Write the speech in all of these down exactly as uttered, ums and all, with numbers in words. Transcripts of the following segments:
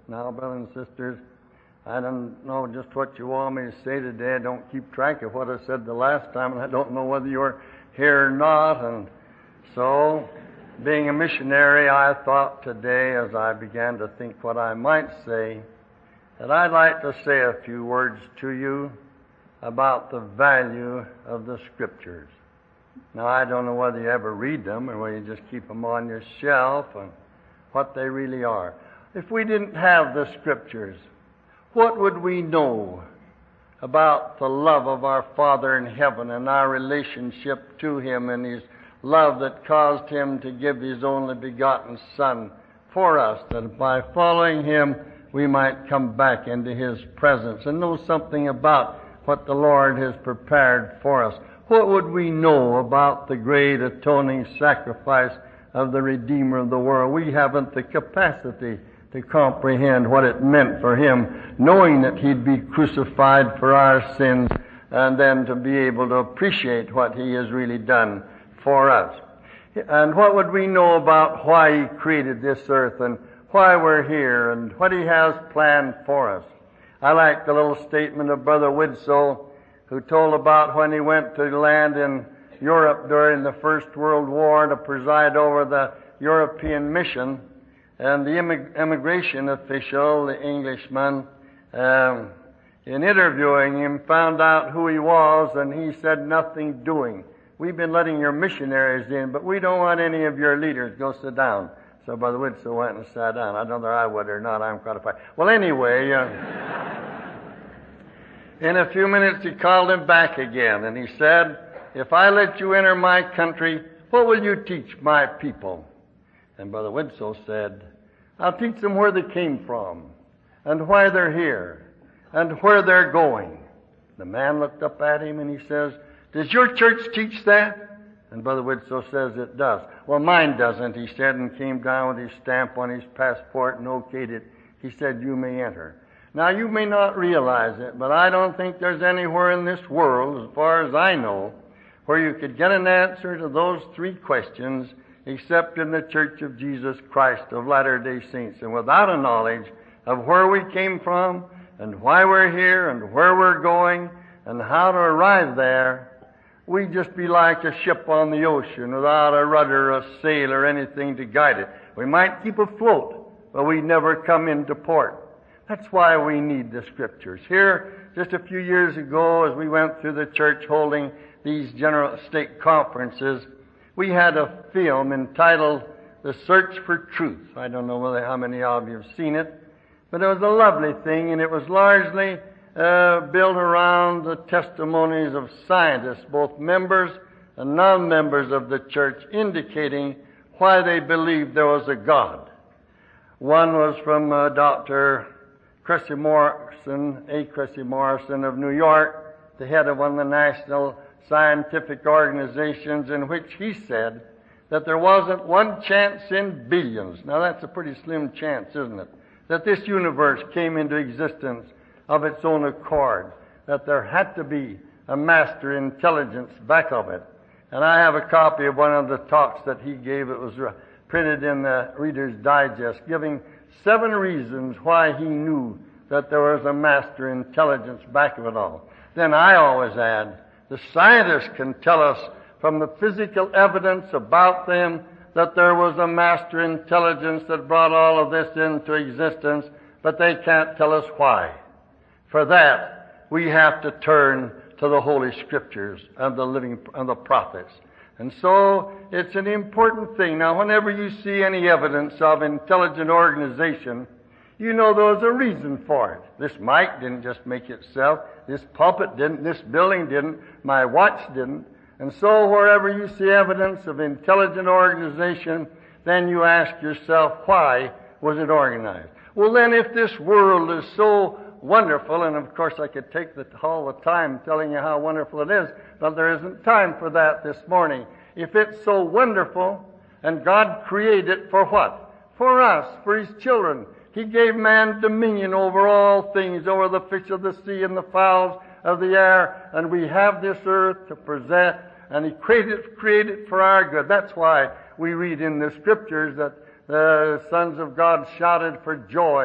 Now, brothers and sisters, I don't know just what you want me to say today. I don't keep track of what I said the last time, and I don't know whether you're here or not. And so, being a missionary, I thought today, as I began to think what I might say, that I'd like to say a few words to you about the value of the Scriptures. Now, I don't know whether you ever read them or whether you just keep them on your shelf and what they really are. If we didn't have the Scriptures, what would we know about the love of our Father in heaven and our relationship to Him and His love that caused Him to give His only begotten Son for us, that by following Him we might come back into His presence and know something about what the Lord has prepared for us? What would we know about the great atoning sacrifice of the Redeemer of the world? We haven't the capacity to comprehend what it meant for Him, knowing that He'd be crucified for our sins, and then to be able to appreciate what He has really done for us. And what would we know about why He created this earth and why we're here and what He has planned for us? I like the little statement of Brother Widsoe, who told about when he went to land in Europe during the First World War to preside over the European mission. And the immig- immigration official, the Englishman, um, in interviewing him, found out who he was, and he said, "Nothing doing. We've been letting your missionaries in, but we don't want any of your leaders. Go sit down." So Brother Widsoe went and sat down. I don't know whether I would or not. I'm qualified. Well, anyway, uh, in a few minutes he called him back again, and he said, "If I let you enter my country, what will you teach my people?" And Brother Widsoe said, "I'll teach them where they came from, and why they're here, and where they're going." The man looked up at him and he says, "Does your church teach that?" And Brother Widsoe says it does. "Well, mine doesn't," he said, and came down with his stamp on his passport and okayed it. He said, "You may enter." Now, you may not realize it, but I don't think there's anywhere in this world, as far as I know, where you could get an answer to those three questions except in the Church of Jesus Christ of Latter-day Saints. And without a knowledge of where we came from and why we're here and where we're going and how to arrive there, we'd just be like a ship on the ocean without a rudder, a sail, or anything to guide it. We might keep afloat, but we'd never come into port. That's why we need the Scriptures. Here, just a few years ago, as we went through the church holding these general stake conferences, we had a film entitled The Search for Truth. I don't know whether how many of you have seen it, but it was a lovely thing, and it was largely uh, built around the testimonies of scientists, both members and non-members of the church, indicating why they believed there was a God. One was from uh, Doctor Cressy Morrison, A. Cressy Morrison of New York, the head of one of the national scientific organizations, in which he said that there wasn't one chance in billions. Now that's a pretty slim chance, isn't it? That this universe came into existence of its own accord. That there had to be a master intelligence back of it. And I have a copy of one of the talks that he gave. It was printed in the Reader's Digest, giving seven reasons why he knew that there was a master intelligence back of it all. Then I always add, the scientists can tell us from the physical evidence about them that there was a master intelligence that brought all of this into existence, but they can't tell us why. For that, we have to turn to the Holy Scriptures and the living and the prophets. And so, it's an important thing. Now, whenever you see any evidence of intelligent organization, you know there's a reason for it. This mic didn't just make itself. This pulpit didn't. This building didn't. My watch didn't. And so, wherever you see evidence of intelligent organization, then you ask yourself, why was it organized? Well, then, if this world is so wonderful, and of course I could take the, all the time telling you how wonderful it is, but there isn't time for that this morning. If it's so wonderful, and God created it for what? For us, for His children. He gave man dominion over all things, over the fish of the sea and the fowls of the air, and we have this earth to possess, and He created, created it for our good. That's why we read in the Scriptures that the sons of God shouted for joy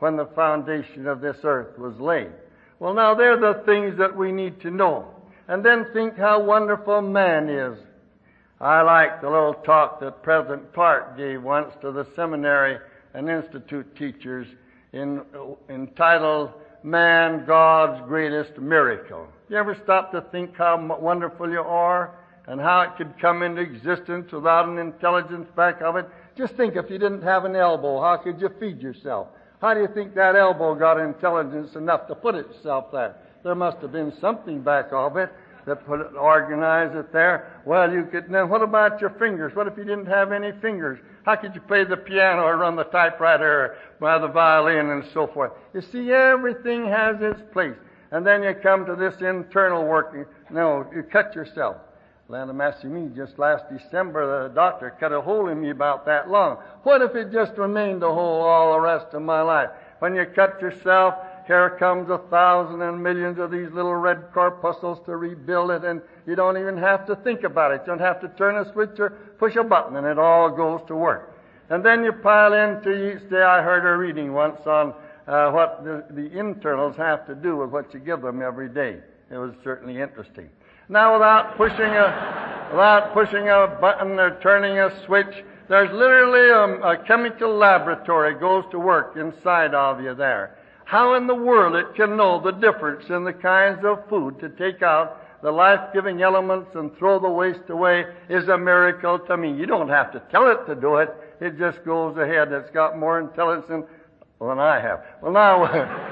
when the foundation of this earth was laid. Well, now they're the things that we need to know. And then think how wonderful man is. I like the little talk that President Clark gave once to the seminary and institute teachers in, entitled, Man, God's Greatest Miracle. You ever stop to think how wonderful you are and how it could come into existence without an intelligence back of it? Just think, if you didn't have an elbow, how could you feed yourself? How do you think that elbow got intelligence enough to put itself there? There must have been something back of it that put it, organized it there. Well, you could, then what about your fingers? What if you didn't have any fingers? How could you play the piano or run the typewriter or or the violin and so forth? You see, everything has its place. And then you come to this internal working. No, you cut yourself. Land of Massey, just last December, the doctor cut a hole in me about that long. What if it just remained a hole all the rest of my life? When you cut yourself, here comes a thousand and millions of these little red corpuscles to rebuild it, and you don't even have to think about it. You don't have to turn a switch or push a button, and it all goes to work. And then you pile into each day. I heard a reading once on uh, what the, the internals have to do with what you give them every day. It was certainly interesting. Now, without pushing a without pushing a button or turning a switch, there's literally a, a chemical laboratory goes to work inside of you there. How in the world it can know the difference in the kinds of food to take out the life-giving elements and throw the waste away is a miracle to me. You don't have to tell it to do it. It just goes ahead. It's got more intelligence than, than I have. Well, now...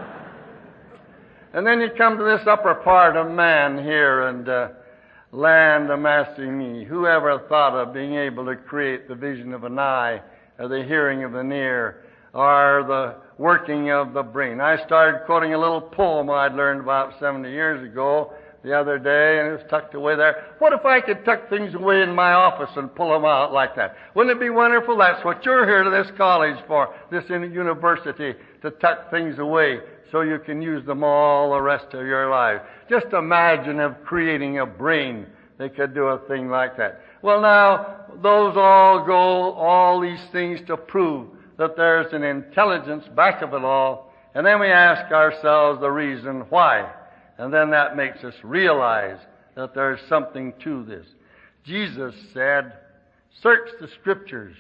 And then you come to this upper part of man here, and uh, land amassing me. Whoever thought of being able to create the vision of an eye, or the hearing of an ear, or the working of the brain? I started quoting a little poem I'd learned about seventy years ago the other day, and it was tucked away there. What if I could tuck things away in my office and pull them out like that? Wouldn't it be wonderful? That's what you're here to this college for, this university, to tuck things away so you can use them all the rest of your life. Just imagine of creating a brain that could do a thing like that. Well, now, those all go, all these things to prove that there's an intelligence back of it all. And then we ask ourselves the reason why. And then that makes us realize that there's something to this. Jesus said, "Search the Scriptures,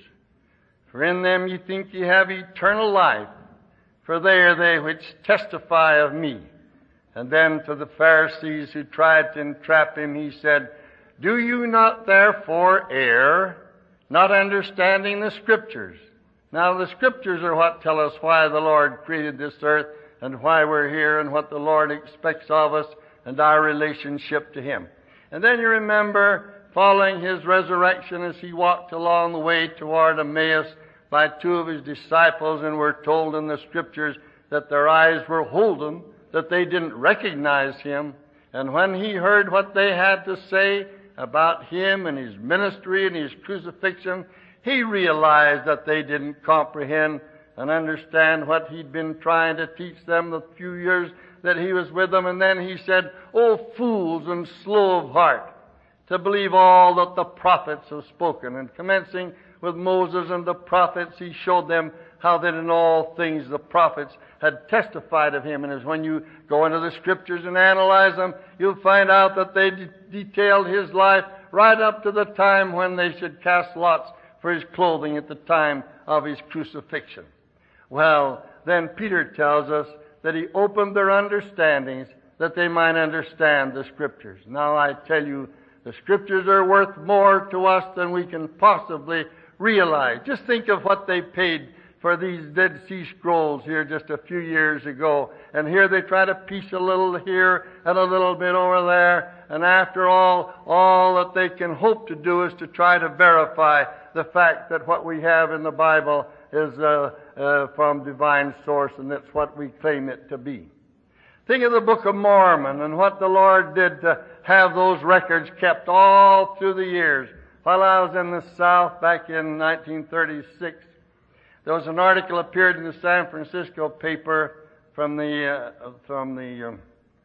for in them ye think ye have eternal life. For they are they which testify of me." And then to the Pharisees who tried to entrap him, he said, "Do you not therefore err, not understanding the Scriptures?" Now the Scriptures are what tell us why the Lord created this earth and why we're here and what the Lord expects of us and our relationship to Him. And then you remember, following His resurrection as He walked along the way toward Emmaus, by two of His disciples, and we're told in the Scriptures that their eyes were holden, that they didn't recognize Him. And when He heard what they had to say about Him and His ministry and His crucifixion, He realized that they didn't comprehend and understand what He'd been trying to teach them the few years that He was with them. And then He said, "O fools and slow of heart, to believe all that the prophets have spoken." And commencing with Moses and the prophets, He showed them how that in all things the prophets had testified of Him. And as when you go into the Scriptures and analyze them, you'll find out that they de- detailed His life right up to the time when they should cast lots for His clothing at the time of His crucifixion. Well, then Peter tells us that He opened their understandings that they might understand the Scriptures. Now I tell you, the Scriptures are worth more to us than we can possibly realize. Just think of what they paid for these Dead Sea Scrolls here just a few years ago. And here they try to piece a little here and a little bit over there. And after all, all that they can hope to do is to try to verify the fact that what we have in the Bible is uh, uh, from divine source, and that's what we claim it to be. Think of the Book of Mormon and what the Lord did to have those records kept all through the years. While I was in the South back in nineteen thirty-six, there was an article appeared in the San Francisco paper from the uh, from the um,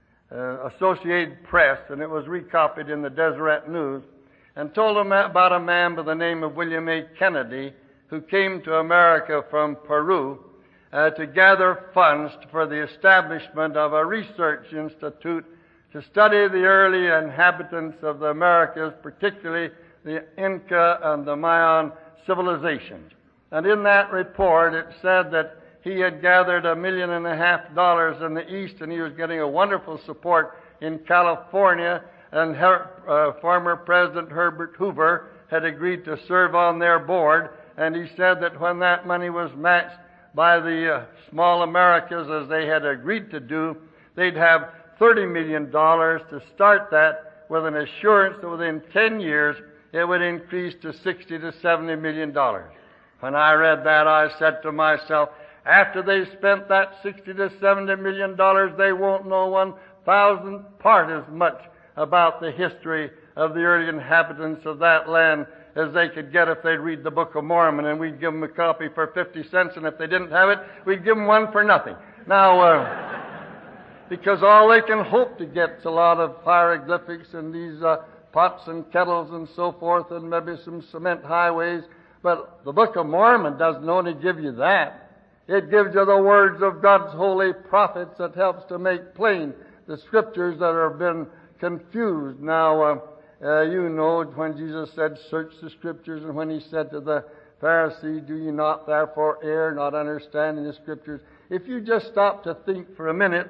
uh, Associated Press, and it was recopied in the Deseret News, and told them about a man by the name of William A. Kennedy, who came to America from Peru, uh, to gather funds for the establishment of a research institute to study the early inhabitants of the Americas, particularly the Inca and the Mayan civilizations. And in that report, it said that he had gathered a million and a half dollars in the East, and he was getting a wonderful support in California, and her, uh, former President Herbert Hoover had agreed to serve on their board, and he said that when that money was matched by the uh, small Americas, as they had agreed to do, they'd have thirty million dollars to start that, with an assurance that within ten years it would increase to sixty to seventy million dollars. When I read that, I said to myself, after they spent that sixty to seventy million dollars, they won't know one thousandth part as much about the history of the early inhabitants of that land as they could get if they'd read the Book of Mormon, and we'd give them a copy for fifty cents, and if they didn't have it, we'd give them one for nothing. Now, uh, because all they can hope to get is a lot of hieroglyphics and these uh, pots and kettles and so forth, and maybe some cement highways. But the Book of Mormon doesn't only give you that. It gives you the words of God's holy prophets that helps to make plain the scriptures that have been confused. Now, uh, uh, you know when Jesus said, search the scriptures, and when he said to the Pharisees, do you not therefore err, not understanding the scriptures? If you just stop to think for a minute,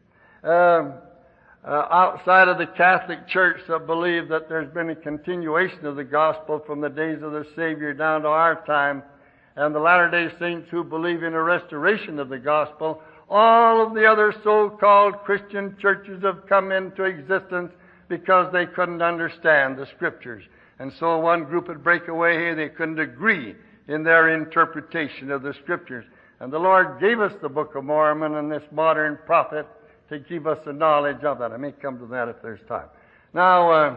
um, uh, outside of the Catholic Church that believe that there's been a continuation of the gospel from the days of the Savior down to our time, and the Latter-day Saints who believe in a restoration of the gospel, all of the other so-called Christian churches have come into existence because they couldn't understand the Scriptures. And so one group would break away here, they couldn't agree in their interpretation of the Scriptures. And the Lord gave us the Book of Mormon and this modern prophet to give us the knowledge of that. I may come to that if there's time. Now, uh,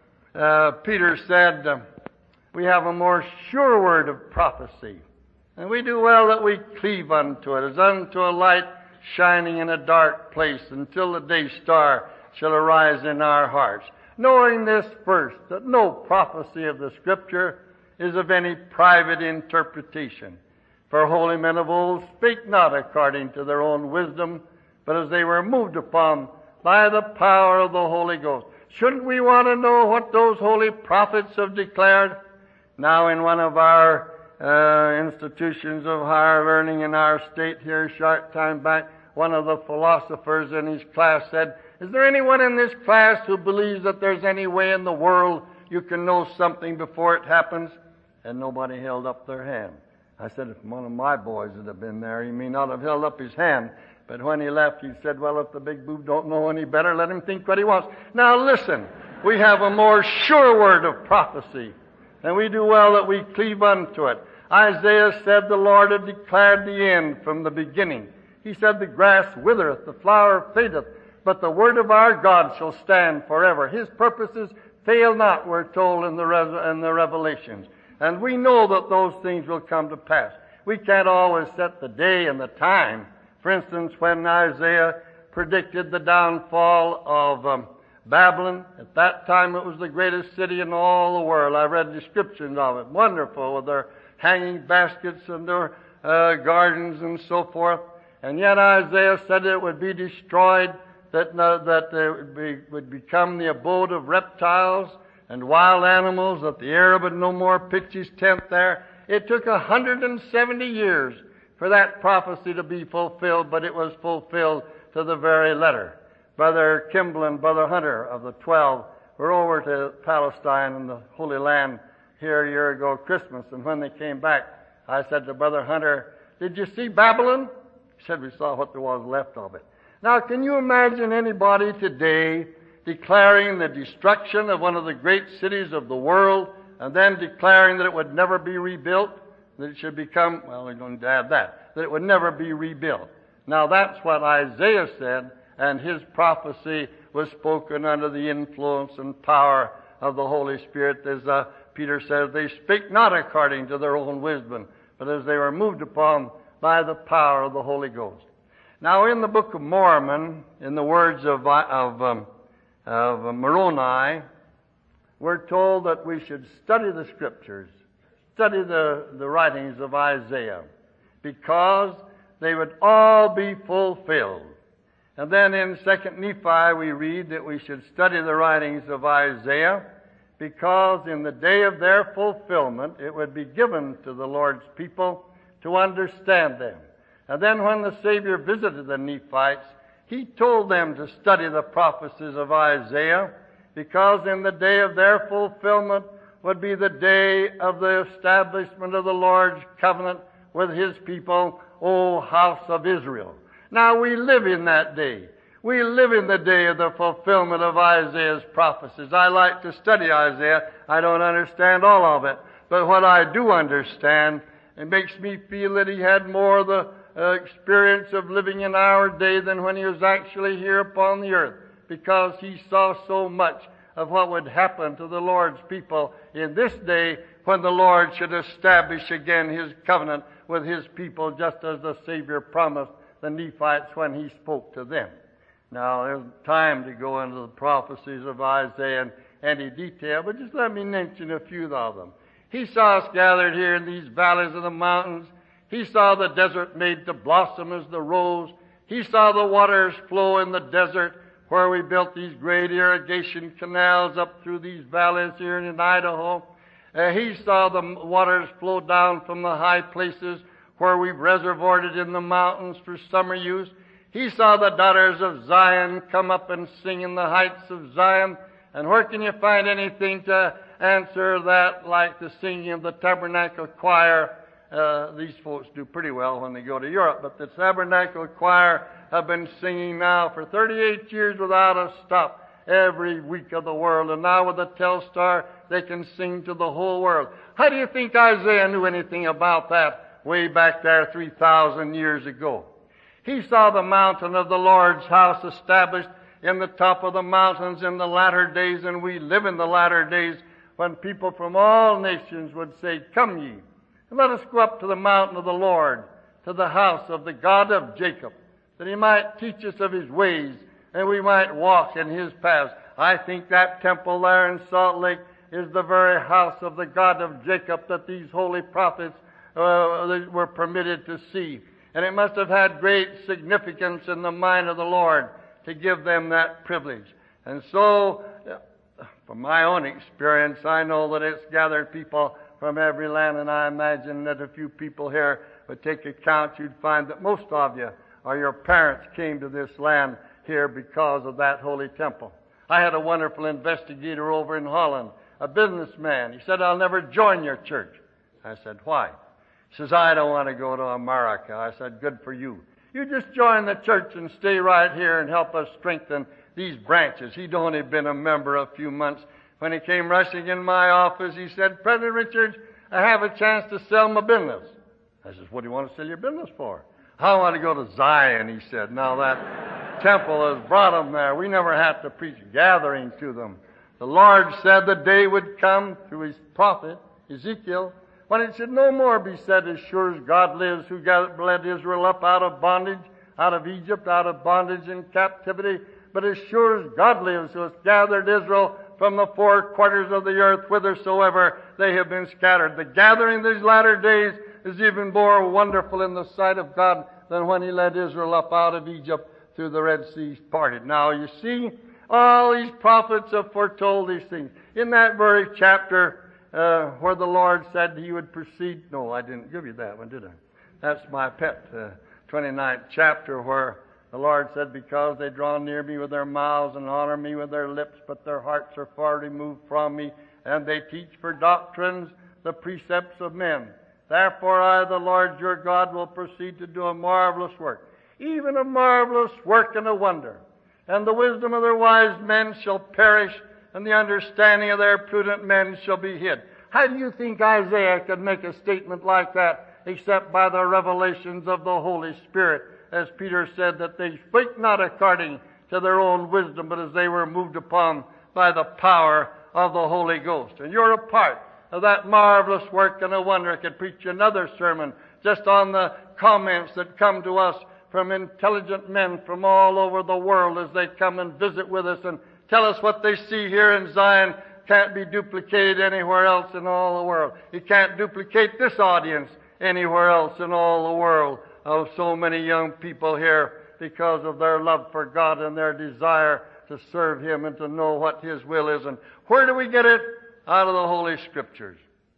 uh, Peter said, uh, we have a more sure word of prophecy, and we do well that we cleave unto it, as unto a light shining in a dark place, until the day star shall arise in our hearts. Knowing this first, that no prophecy of the Scripture is of any private interpretation. For holy men of old spake not according to their own wisdom, but as they were moved upon by the power of the Holy Ghost. Shouldn't we want to know what those holy prophets have declared? Now, in one of our uh, institutions of higher learning in our state here, a short time back, one of the philosophers in his class said, is there anyone in this class who believes that there's any way in the world you can know something before it happens? And nobody held up their hand. I said, if one of my boys had have been there, he may not have held up his hand. But when he left, he said, well, if the big boob don't know any better, let him think what he wants. Now listen, we have a more sure word of prophecy, and we do well that we cleave unto it. Isaiah said the Lord had declared the end from the beginning. He said the grass withereth, the flower fadeth, but the word of our God shall stand forever. His purposes fail not, we're told in the, Re- in the Revelations. And we know that those things will come to pass. We can't always set the day and the time. For instance, when Isaiah predicted the downfall of um, Babylon, at that time it was the greatest city in all the world. I read descriptions of it. Wonderful, with their hanging baskets and their uh, gardens and so forth. And yet Isaiah said it would be destroyed, that, uh, that it would, be, would become the abode of reptiles and wild animals, that the Arab would no more pitch his tent there. It took one hundred seventy years for that prophecy to be fulfilled, but it was fulfilled to the very letter. Brother Kimball and Brother Hunter of the Twelve were over to Palestine and the Holy Land here a year ago, Christmas, and when they came back, I said to Brother Hunter, did you see Babylon? He said, we saw what there was left of it. Now, can you imagine anybody today declaring the destruction of one of the great cities of the world and then declaring that it would never be rebuilt? That it should become, well, we don't add that, that it would never be rebuilt. Now, that's what Isaiah said, and his prophecy was spoken under the influence and power of the Holy Spirit. As uh, Peter says, they spake not according to their own wisdom, but as they were moved upon by the power of the Holy Ghost. Now, in the Book of Mormon, in the words of, of, um, of Moroni, we're told that we should study the Scriptures, study the, the writings of Isaiah, because they would all be fulfilled. And then in Second Nephi we read that we should study the writings of Isaiah, because in the day of their fulfillment it would be given to the Lord's people to understand them. And then when the Savior visited the Nephites, He told them to study the prophecies of Isaiah, because in the day of their fulfillment would be the day of the establishment of the Lord's covenant with His people, O house of Israel. Now we live in that day. We live in the day of the fulfillment of Isaiah's prophecies. I like to study Isaiah. I don't understand all of it. But what I do understand, it makes me feel that he had more of the uh, experience of living in our day than when he was actually here upon the earth, because he saw so much of what would happen to the Lord's people in this day when the Lord should establish again His covenant with His people, just as the Savior promised the Nephites when He spoke to them. Now, there's time to go into the prophecies of Isaiah in any detail, but just let me mention a few of them. He saw us gathered here in these valleys of the mountains. He saw the desert made to blossom as the rose. He saw the waters flow in the desert where we built these great irrigation canals up through these valleys here in Idaho. Uh, he saw the waters flow down from the high places where we've reservoired it in the mountains for summer use. He saw the daughters of Zion come up and sing in the heights of Zion. And where can you find anything to answer that like the singing of the tabernacle choir? Uh, these folks do pretty well when they go to Europe, but the tabernacle choir have been singing now for thirty-eight years without a stop every week of the world. And now with the Telstar, they can sing to the whole world. How do you think Isaiah knew anything about that way back there three thousand years ago? He saw the mountain of the Lord's house established in the top of the mountains in the latter days, and we live in the latter days when people from all nations would say, "Come ye, and let us go up to the mountain of the Lord, to the house of the God of Jacob, that He might teach us of His ways, and we might walk in His paths." I think that temple there in Salt Lake is the very house of the God of Jacob that these holy prophets uh, were permitted to see. And it must have had great significance in the mind of the Lord to give them that privilege. And so, from my own experience, I know that it's gathered people from every land, and I imagine that if you people here would take account, you'd find that most of you or your parents came to this land here because of that holy temple. I had a wonderful investigator over in Holland, a businessman. He said, "I'll never join your church." I said, "Why?" He says, "I don't want to go to America." I said, "Good for you. You just join the church and stay right here and help us strengthen these branches." He'd only been a member a few months. When he came rushing in my office, he said, "President Richards, I have a chance to sell my business." I said, "What do you want to sell your business for?" "I want to go to Zion," he said. Now that temple has brought them there. We never had to preach gathering to them. The Lord said the day would come through His prophet, Ezekiel, when it should no more be said, "As sure as God lives, who led Israel up out of bondage, out of Egypt, out of bondage and captivity, but as sure as God lives, who has gathered Israel from the four quarters of the earth, whithersoever they have been scattered." The gathering these latter days is even more wonderful in the sight of God than when He led Israel up out of Egypt through the Red Sea parted. Now you see, all these prophets have foretold these things. In that very chapter uh, where the Lord said He would proceed, no, I didn't give you that one, did I? That's my pet, uh, twenty-ninth chapter, where the Lord said, "Because they draw near me with their mouths and honor me with their lips, but their hearts are far removed from me, and they teach for doctrines the precepts of men. Therefore I, the Lord your God, will proceed to do a marvelous work, even a marvelous work and a wonder. And the wisdom of their wise men shall perish, and the understanding of their prudent men shall be hid." How do you think Isaiah could make a statement like that except by the revelations of the Holy Spirit? As Peter said, that they spake not according to their own wisdom, but as they were moved upon by the power of the Holy Ghost. And you're a part of that marvelous work and a wonder. I could preach another sermon just on the comments that come to us from intelligent men from all over the world as they come and visit with us and tell us what they see here in Zion can't be duplicated anywhere else in all the world. You can't duplicate this audience anywhere else in all the world. of so many young people here because of their love for God and their desire to serve Him and to know what His will is. And where do we get it? Out of the Holy Scriptures.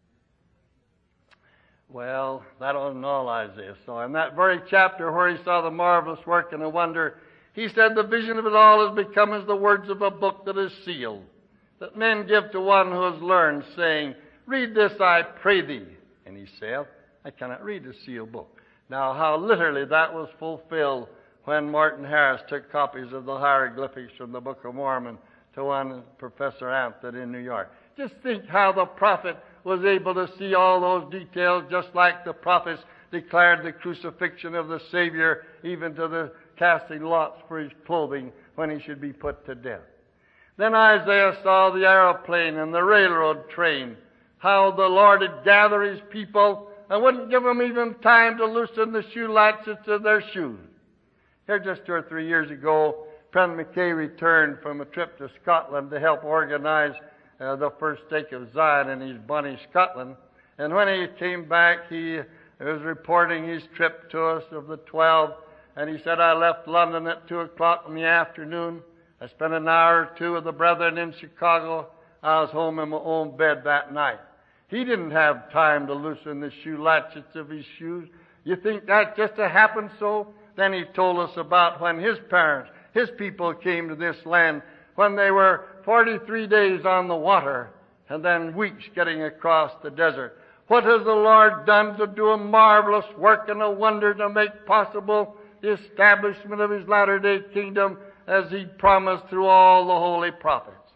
Well, that wasn't all Isaiah saw. In that very chapter where he saw the marvelous work and the wonder, he said the vision of it all has become as the words of a book that is sealed, that men give to one who has learned, saying, read this, I pray thee. And he saith, I cannot read a sealed book. Now, how literally that was fulfilled when Martin Harris took copies of the hieroglyphics from the Book of Mormon to one Professor Amthad in New York. Just think how the prophet was able to see all those details, just like the prophets declared the crucifixion of the Savior, even to the casting lots for his clothing when he should be put to death. Then Isaiah saw the aeroplane and the railroad train, how the Lord had gathered his people and wouldn't give them even time to loosen the shoe latchets of their shoes. Here just two or three years ago, Friend McKay returned from a trip to Scotland to help organize Uh, the first stake of Zion in his bonny Scotland. And when he came back, he was reporting his trip to us of the twelve. And he said, I left London at two o'clock in the afternoon. I spent an hour or two with the brethren in Chicago. I was home in my own bed that night. He didn't have time to loosen the shoe latchets of his shoes. You think that just to happen so? Then he told us about when his parents, his people came to this land, when they were forty-three days on the water and then weeks getting across the desert. What has the Lord done to do a marvelous work and a wonder to make possible the establishment of His latter-day kingdom as He promised through all the holy prophets?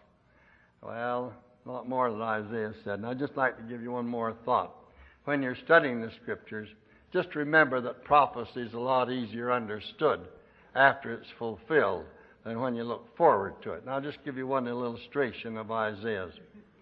Well, a lot more than Isaiah said. And I'd just like to give you one more thought. When you're studying the Scriptures, just remember that prophecy is a lot easier understood after it's fulfilled than when you look forward to it. And I'll just give you one illustration of Isaiah's.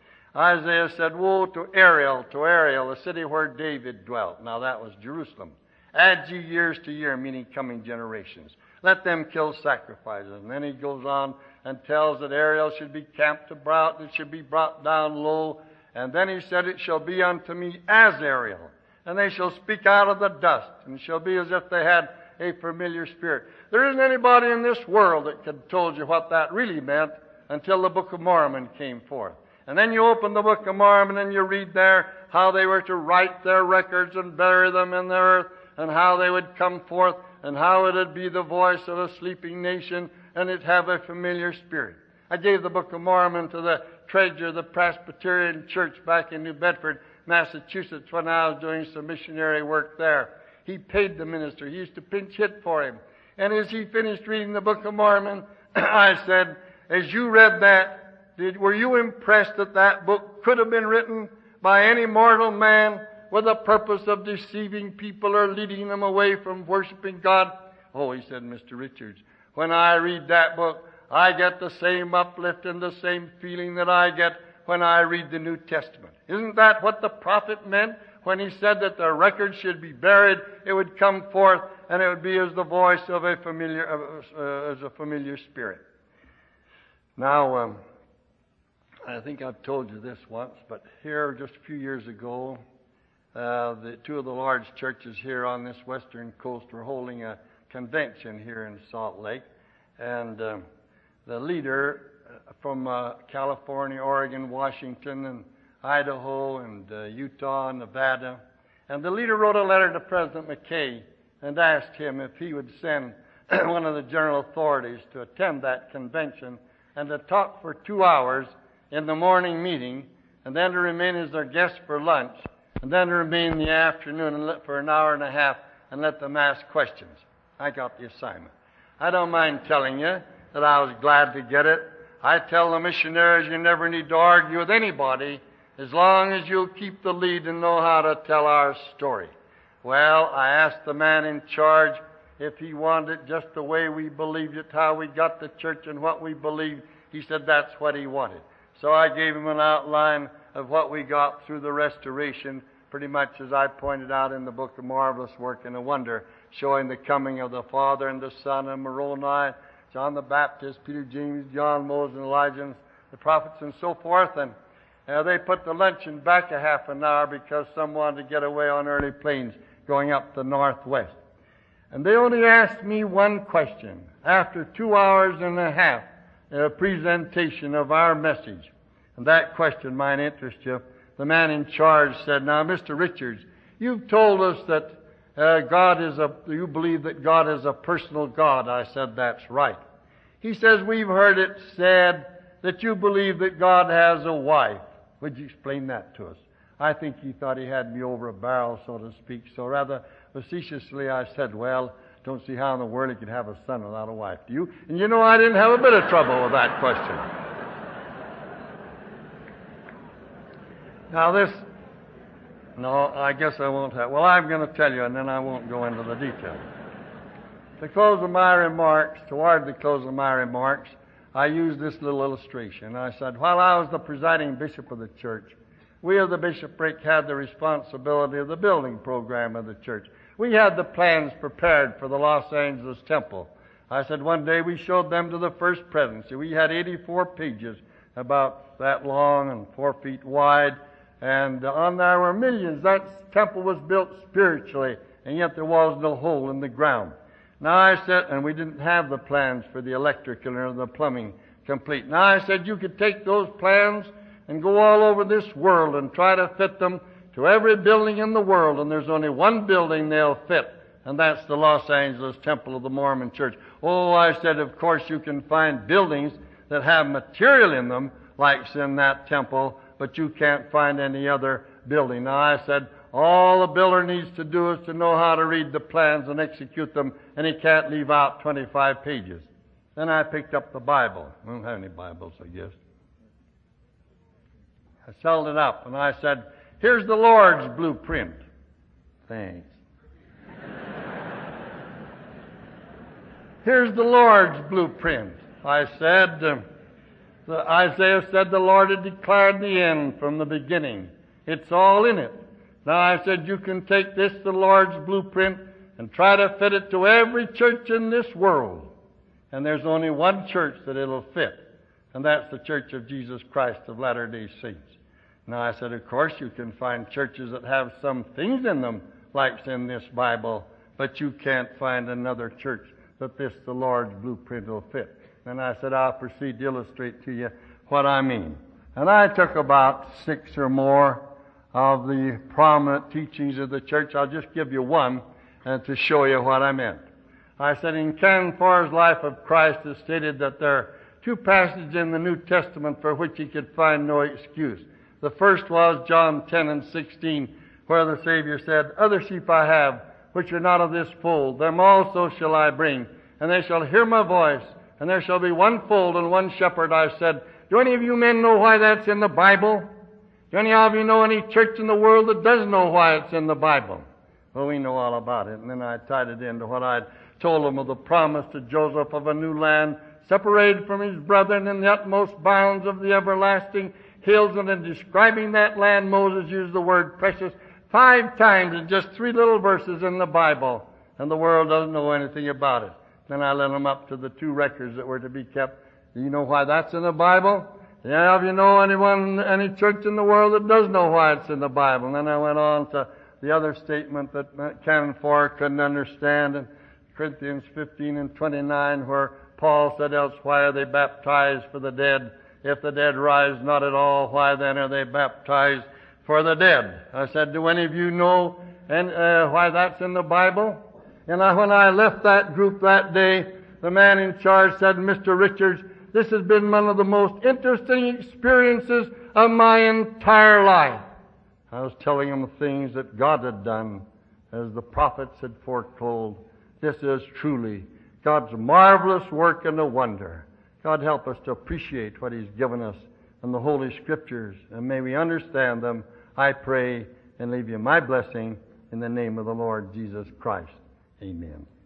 Isaiah said, woe to Ariel, to Ariel, the city where David dwelt. Now that was Jerusalem. Add ye years to year, meaning coming generations. Let them kill sacrifices. And then he goes on and tells that Ariel should be camped about, it should be brought down low. And then he said, it shall be unto me as Ariel. And they shall speak out of the dust, and it shall be as if they had a familiar spirit. There isn't anybody in this world that could have told you what that really meant until the Book of Mormon came forth. And then you open the Book of Mormon and you read there how they were to write their records and bury them in the earth, and how they would come forth, and how it would be the voice of a sleeping nation, and it'd have a familiar spirit. I gave the Book of Mormon to the treasurer of the Presbyterian Church back in New Bedford, Massachusetts, when I was doing some missionary work there. He paid the minister. He used to pinch hit for him. And as he finished reading the Book of Mormon, I said, as you read that, did, were you impressed that that book could have been written by any mortal man with the purpose of deceiving people or leading them away from worshiping God? Oh, he said, Mister Richards, when I read that book, I get the same uplift and the same feeling that I get when I read the New Testament. Isn't that what the prophet meant when he said that the record should be buried? It would come forth, and it would be as the voice of a familiar, uh, as a familiar spirit. Now, um, I think I've told you this once, but here, just a few years ago, uh, the two of the large churches here on this western coast were holding a convention here in Salt Lake, and um, the leader from uh, California, Oregon, Washington, and Idaho, and uh, Utah, and Nevada. And the leader wrote a letter to President McKay and asked him if he would send one of the general authorities to attend that convention and to talk for two hours in the morning meeting, and then to remain as their guest for lunch, and then to remain in the afternoon and let, for an hour and a half and let them ask questions. I got the assignment. I don't mind telling you that I was glad to get it. I tell the missionaries you never need to argue with anybody as long as you'll keep the lead and know how to tell our story. Well, I asked the man in charge if he wanted it just the way we believed it, how we got the church and what we believed. He said that's what he wanted. So I gave him an outline of what we got through the restoration, pretty much as I pointed out in the book of Marvelous Work and a Wonder, showing the coming of the Father and the Son and Moroni, John the Baptist, Peter, James, John, Moses, and Elijah, and the prophets, and so forth. And uh, they put the luncheon back a half an hour because some wanted to get away on early planes going up the northwest. And they only asked me one question after two hours and a half uh, presentation of our message. And that question might interest you. The man in charge said, "Now, Mister Richards, you've told us that uh, God is a, you believe that God is a personal God." I said, "That's right." He says, "We've heard it said that you believe that God has a wife. Would you explain that to us?" I think he thought he had me over a barrel, so to speak. So rather facetiously I said, "Well, don't see how in the world he could have a son without a wife. Do you?" And you know, I didn't have a bit of trouble with that question. Now this, no, I guess I won't have, well, I'm going to tell you and then I won't go into the details. To close of my remarks, toward the close of my remarks, I used this little illustration. I said, while I was the presiding bishop of the church, we of the bishopric had the responsibility of the building program of the church. We had the plans prepared for the Los Angeles temple. I said one day we showed them to the First Presidency. We had eighty-four pages, about that long and four feet wide, and on there were millions. That temple was built spiritually, and yet there was no hole in the ground. Now I said, and we didn't have the plans for the electrical or the plumbing complete. Now I said you could take those plans and go all over this world and try to fit them to every building in the world, and there's only one building they'll fit, and that's the Los Angeles Temple of the Mormon Church. Oh, I said, of course you can find buildings that have material in them, like's in that temple, but you can't find any other building. Now I said, all the builder needs to do is to know how to read the plans and execute them, and he can't leave out twenty-five pages. Then I picked up the Bible. I don't have any Bibles, I guess. I held it up, and I said, here's the Lord's blueprint. Thanks. Here's the Lord's blueprint. I said, uh, the, Isaiah said the Lord had declared the end from the beginning. It's all in it. Now I said, you can take this, the Lord's blueprint, and try to fit it to every church in this world. And there's only one church that it'll fit, and that's the Church of Jesus Christ of Latter-day Saints. Now I said, of course you can find churches that have some things in them, like's in this Bible, but you can't find another church that this, the Lord's blueprint, will fit. And I said, I'll proceed to illustrate to you what I mean. And I took about six or more of the prominent teachings of the church. I'll just give you one uh, to show you what I meant. I said, in Canon Farr's Life of Christ, it stated that there are two passages in the New Testament for which he could find no excuse. The first was John ten and sixteen, where the Savior said, other sheep I have, which are not of this fold, them also shall I bring, and they shall hear my voice, and there shall be one fold and one shepherd. I said, do any of you men know why that's in the Bible? Do any of you know any church in the world that does know why it's in the Bible? Well, we know all about it. And then I tied it into what I'd told them of the promise to Joseph of a new land, separated from his brethren in the utmost bounds of the everlasting hills. And in describing that land, Moses used the word precious five times in just three little verses in the Bible. And the world doesn't know anything about it. Then I led them up to the two records that were to be kept. Do you know why that's in the Bible? Yeah, if you know anyone, any church in the world that does know why it's in the Bible. And then I went on to the other statement that Canon Farr couldn't understand in Corinthians fifteen and twenty-nine, where Paul said, else why are they baptized for the dead? If the dead rise not at all, why then are they baptized for the dead? I said, do any of you know and, uh, why that's in the Bible? And I, when I left that group that day, the man in charge said, Mister Richards, this has been one of the most interesting experiences of my entire life. I was telling him things that God had done, as the prophets had foretold. This is truly God's marvelous work and a wonder. God help us to appreciate what He's given us in the Holy Scriptures, and may we understand them, I pray, and leave you my blessing in the name of the Lord Jesus Christ. Amen.